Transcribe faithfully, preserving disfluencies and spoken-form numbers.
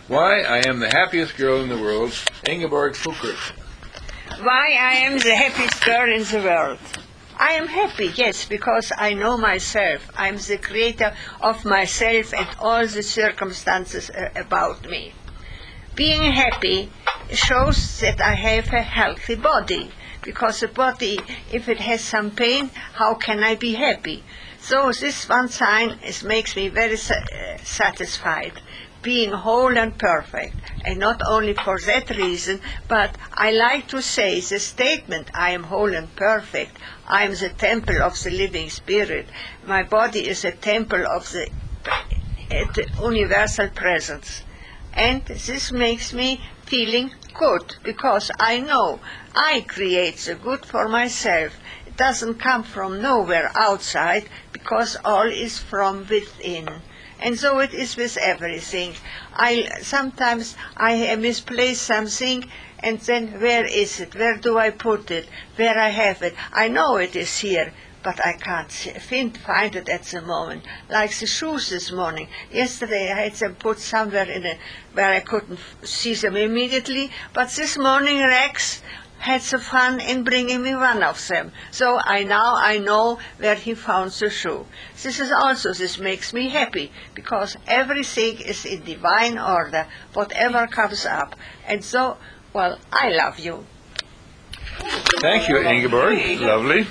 Why I am the happiest girl in the world, Ingeborg Foucault. Why I am the happiest girl in the world. I am happy, yes, because I know myself. I am the creator of myself and all the circumstances uh, about me. Being happy shows that I have a healthy body, because the body, if it has some pain, how can I be happy? So this one sign is, makes me very sa- uh, satisfied, being whole and perfect. And not only for that reason, but I like to say the statement, I am whole and perfect. I am the temple of the living spirit. My body is a temple of the, uh, the universal presence. And this makes me feeling good, because I know I create the good for myself. It doesn't come from nowhere outside, because all is from within. And so it is with everything. I sometimes I misplace something, and then where is it? Where do I put it? Where I have it? I know it is here, but I can't find, find it at the moment. Like the shoes this morning. Yesterday I had them put somewhere in a, where I couldn't see them immediately, but this morning Rex had the fun in bringing me one of them. So I now I know where he found the shoe. This is also, this makes me happy, because everything is in divine order, whatever comes up. And so, well, I love you. Thank you, Ingeborg. Lovely.